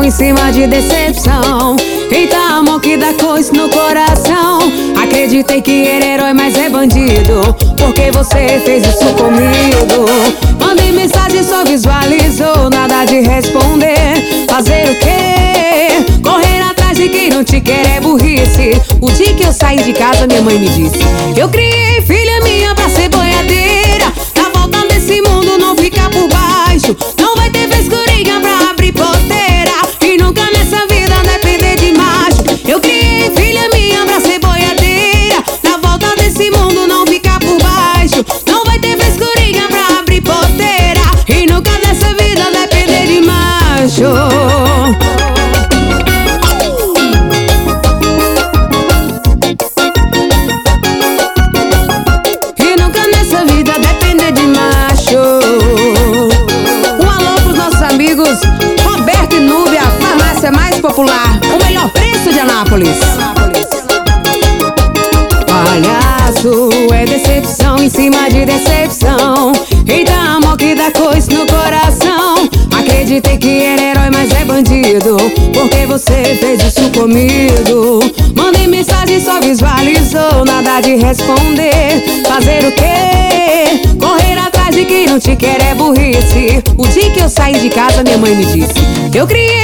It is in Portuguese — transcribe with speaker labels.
Speaker 1: em cima de decepção. Eita, amor que dá coice no coração. Acreditei que era herói, mas é bandido, porque você fez isso comigo. Mandei mensagem, só visualizou, nada de responder. Fazer o quê? Correr atrás de quem não te quer é burrice. O dia que eu saí de casa, minha mãe me disse: eu criei filha minha pra ser boiadeira. Na volta desse mundo não fica por baixo. Não vai ter frescurinha pra abrir porteira. E nunca nessa vida depender de macho. Eu criei filha minha pra ser boiadeira. Na volta desse mundo não fica por baixo. Não vai ter frescurinha pra abrir porteira. E nunca nessa vida depender de macho. Roberto e Núbia, a farmácia mais popular, o melhor preço de Anápolis. Palhaço, é decepção em cima de decepção. Eita, amor que dá coice no coração. Acreditei que era herói, mas é bandido, porque você fez isso comigo. Mandei mensagem, só visualizou, nada de responder. Fazer o quê? Correr atrás de quem não te quer é burrice. O dia que eu saí de casa, minha mãe me disse: eu criei